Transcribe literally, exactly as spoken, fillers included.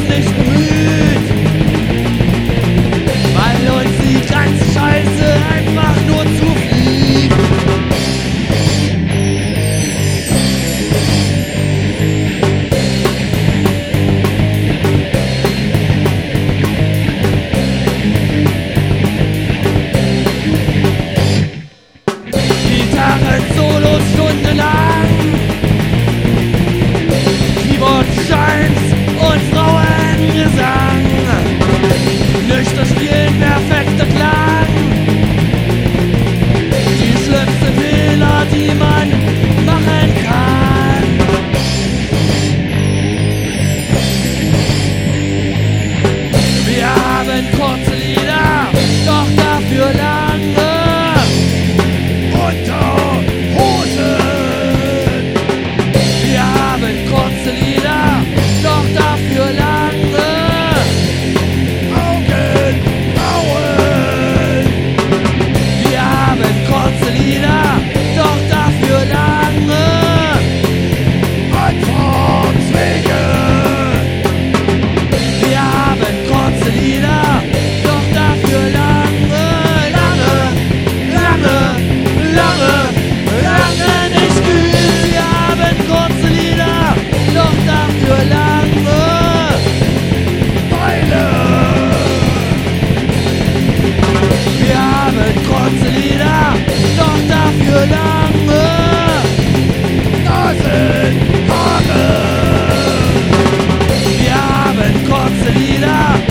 nicht bemüht, weil uns die ganze Scheiße einfach nur zufliegt. Gitarren-Solos stundenlang, Keyboard-Shines und Frauengesang, nüchtern spielen, perfekter Klang, die schlimmsten Fehler, die man machen kann. Wir haben kurze Lieder, doch dafür lange Unterhosen. Wir haben kurze Lieder, doch dafür lange Augenbrauen. Wir haben kurze Lieder, doch dafür lange Antwortwege. Wir haben kurze Lieder, doch dafür lange, lange, lange, lange, lange nicht kühl. Wir haben kurze Lieder, doch dafür lange Beine. Wir haben kurze Lieder, doch dafür lange Nasenhaare. Wir haben kurze Lieder,